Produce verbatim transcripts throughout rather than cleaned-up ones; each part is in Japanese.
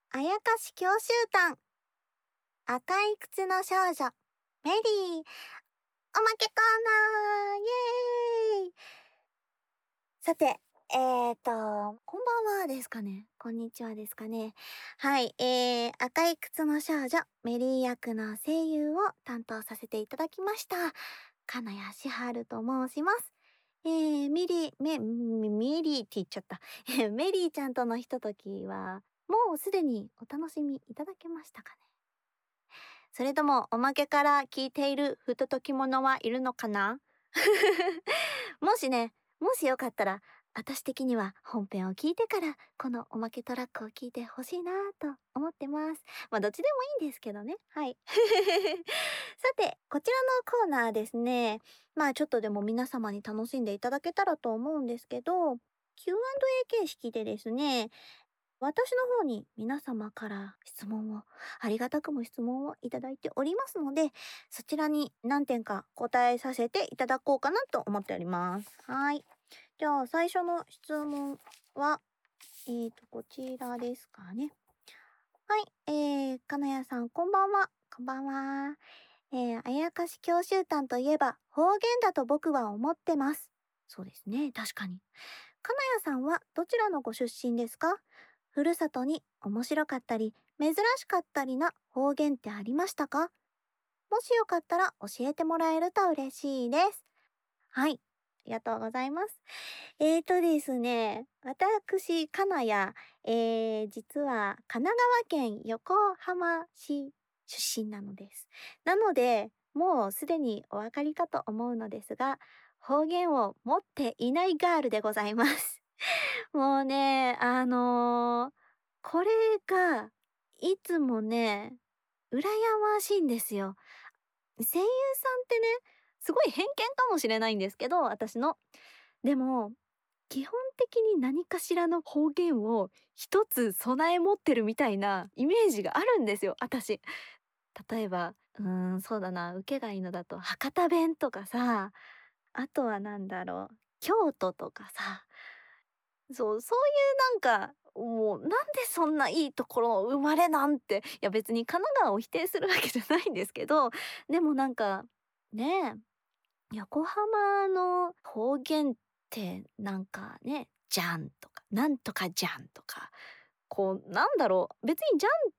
あやかし教習団赤い靴の少女メリーおまけコーナーイエーイ。さてえーとこんばんはですかね、こんにちはですかね。はいえー、赤い靴の少女メリー役の声優を担当させていただきました金谷しはると申します。えー、ミリメミリーって言っちゃったメリーちゃんとのひとときはもうすでにお楽しみいただけましたかね。それともおまけから聞いているふとときものはいるのかなもしね、もしよかったら私的には本編を聞いてからこのおまけトラックを聞いてほしいなと思ってます。まあどっちでもいいんですけどね。はいさてこちらのコーナーですね、まあちょっとでも皆様に楽しんでいただけたらと思うんですけど、 キューアンドエー 形式でですね、私の方に皆様から質問を、ありがたくも質問をいただいておりますので、そちらに何点か答えさせていただこうかなと思っております。はい。じゃあ最初の質問は、えーと、こちらですかね。はい、えー、金谷さんこんばんは。こんばんは。えー、あやかし教習団といえば方言だと僕は思ってます。そうですね、確かに。金谷さんはどちらのご出身ですか？ふるさとに面白かったり珍しかったりな方言ってありましたか？もしよかったら教えてもらえると嬉しいです。はい、ありがとうございます。えーとですね、私金谷、えー、実は神奈川県横浜市出身なのです。なのでもうすでにお分かりかと思うのですが、方言を持っていないガールでございます。もうね、あのー、これがいつもね、羨ましいんですよ。声優さんってね、すごい偏見かもしれないんですけど、私の。でも、基本的に何かしらの方言を一つ備え持ってるみたいなイメージがあるんですよ、私。例えば、うーん、そうだな、受けがいいのだと博多弁とかさ、あとはなんだろう、京都とかさ、そう、そういうなんか、もうなんでそんないいところ生まれなんて、いや別に神奈川を否定するわけじゃないんですけど、でもなんか、ねえ、横浜の方言ってなんかね、じゃんとか、なんとかじゃんとか、こうなんだろう、別にじゃんって、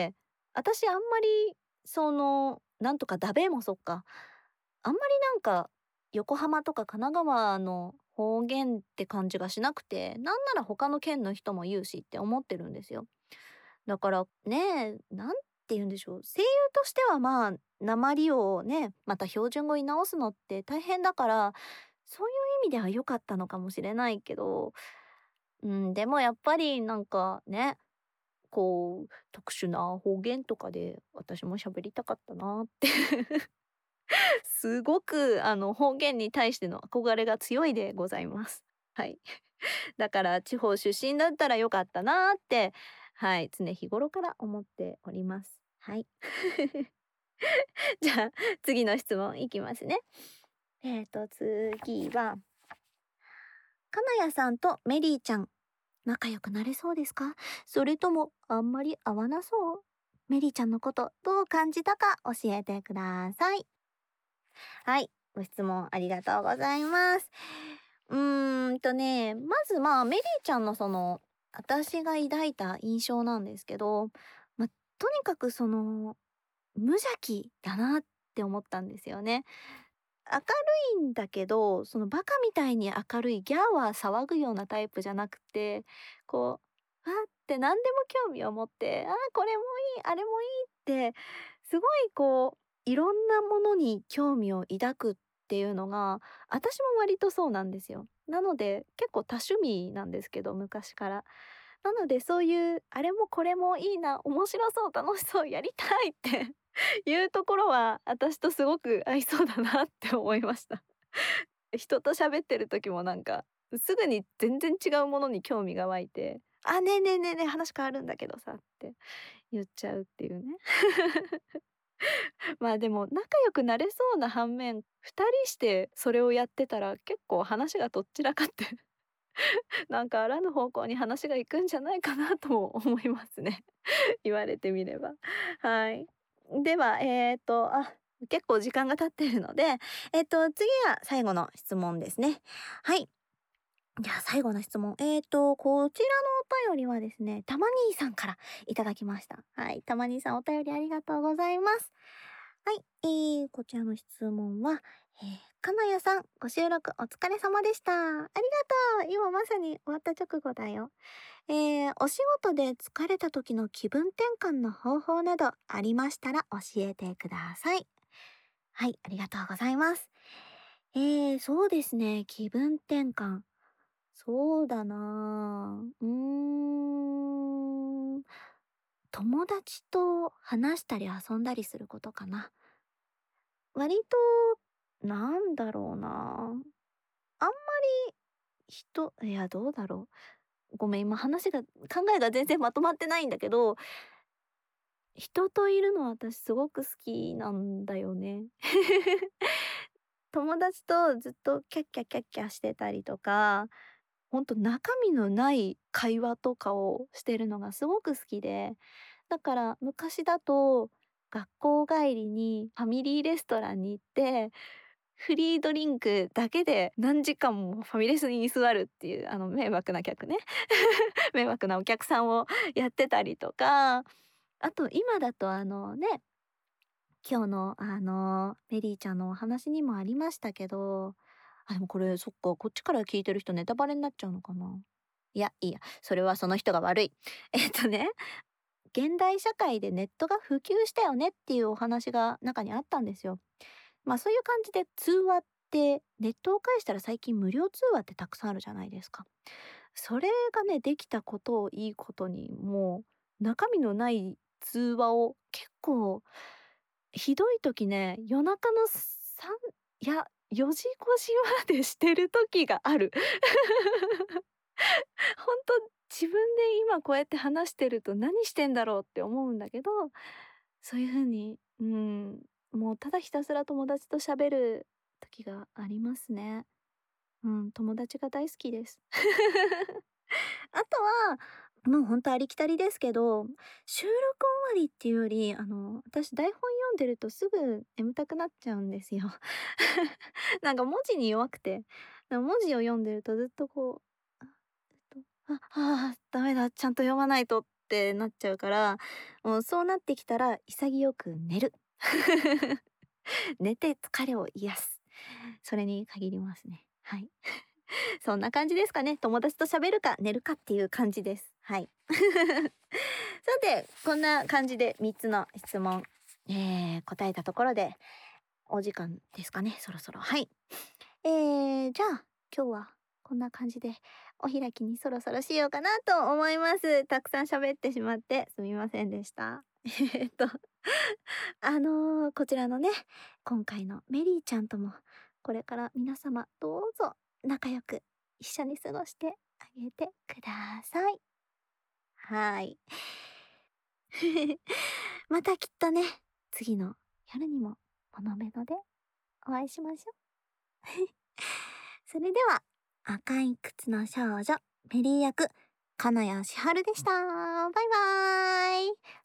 私あんまりその、なんとかだべもそっか、あんまりなんか横浜とか神奈川の方言って感じがしなくて、なんなら他の県の人も言うしって思ってるんですよ。だからね、なんて言うんでしょう、声優としてはまあ訛をね、また標準語に直すのって大変だから、そういう意味では良かったのかもしれないけど、うん、でもやっぱりなんかね、こう特殊な方言とかで私も喋りたかったなってすごくあの方言に対しての憧れが強いでございます。はい。だから地方出身だったら良かったなって、はい、常日頃から思っております。はい。じゃあ次の質問いきますね。えーと次は、金谷さんとメリーちゃん仲良くなれそうですか？それともあんまり合わなそう？メリーちゃんのことどう感じたか教えてください。はい、ご質問ありがとうございます。うーんとね、まずまあメリーちゃんのその私が抱いた印象なんですけど、ま、とにかくその無邪気だなって思ったんですよね。明るいんだけど、そのバカみたいに明るいギャーは騒ぐようなタイプじゃなくて、こう、わって何でも興味を持って、ああ、これもいい、あれもいいって、すごいこう、いろんなものに興味を抱くっていうのが、私も割とそうなんですよ。なので、結構多趣味なんですけど、昔から。なので、そういう、あれもこれもいいな、面白そう、楽しそう、やりたいっていうところは、私とすごく合いそうだなって思いました。人と喋ってる時もなんか、すぐに全然違うものに興味が湧いて、あ、ねえねえねえねえ、話変わるんだけどさって言っちゃうっていうね。まあでも仲良くなれそうな反面、二人してそれをやってたら結構話がとっちらかってなんかあらぬ方向に話が行くんじゃないかなとも思いますね。言われてみれば。はい。では、えっと、あ、結構時間が経ってるので、えっと、次は最後の質問ですね。はい。じゃあ最後の質問。えっと、こちらのお便りはですね、たまにーさんからいただきました。はい。たまにーさんお便りありがとうございます。はい。えー、こちらの質問は、えー、かなやさん、ご収録お疲れ様でした。ありがとう。今まさに終わった直後だよ。えー、お仕事で疲れた時の気分転換の方法などありましたら教えてください。はい、ありがとうございます。えー、そうですね、気分転換。そうだなぁ。うーん。友達と話したり遊んだりすることかな。割と、なんだろうな。あんまり人、いや、どうだろう。ごめん、今話が、考えが全然まとまってないんだけど、人といるの私すごく好きなんだよね。友達とずっとキャッキャキャッキャしてたりとか、ほんと中身のない会話とかをしてるのがすごく好きで、だから昔だと学校帰りにファミリーレストランに行って、フリードリンクだけで何時間もファミレスに居座るっていう、あの迷惑な客ね。迷惑なお客さんをやってたりとか、あと今だとあのね、今日のあのメリーちゃんのお話にもありましたけど、あ、でもこれそっか、こっちから聞いてる人ネタバレになっちゃうのかな。いや、いいや、それはその人が悪い。えっとね、現代社会でネットが普及したよねっていうお話が中にあったんですよ。まあそういう感じで通話ってネットを介したら最近無料通話ってたくさんあるじゃないですか。それがね、できたことをいいことに、もう中身のない通話を結構ひどい時ね、夜中のさんいや、よじごじまでしてる時がある。ほんと、自分で今こうやって話してると何してんだろうって思うんだけど、そういう風に、うん、もうただひたすら友達と喋る時がありますね。うん、友達が大好きです。あとは、もうほんとありきたりですけど、収録終わりっていうより、あの、私台本読んでるとすぐ眠たくなっちゃうんですよ。なんか文字に弱くて、文字を読んでるとずっとこう、あ、えっと、あ、ああ、ダメだ、ちゃんと読まないとってなっちゃうから、もうそうなってきたら潔く寝る。寝て疲れを癒す。それに限りますね。はい。そんな感じですかね。友達と喋るか寝るかっていう感じです。はい。さて、こんな感じでみっつの質問、えー、答えたところで、お時間ですかね、そろそろ。はい。えー、じゃあ、今日はこんな感じで、お開きにそろそろしようかなと思います。たくさん喋ってしまってすみませんでした。えっと、あのー、こちらのね、今回のメリーちゃんとも、これから皆様どうぞ仲良く一緒に過ごしてあげてください。はい。またきっとね、次の夜にもこのメロでお会いしましょう。それでは、赤い靴の少女、メリー役、金谷千春でした。バイバーイ。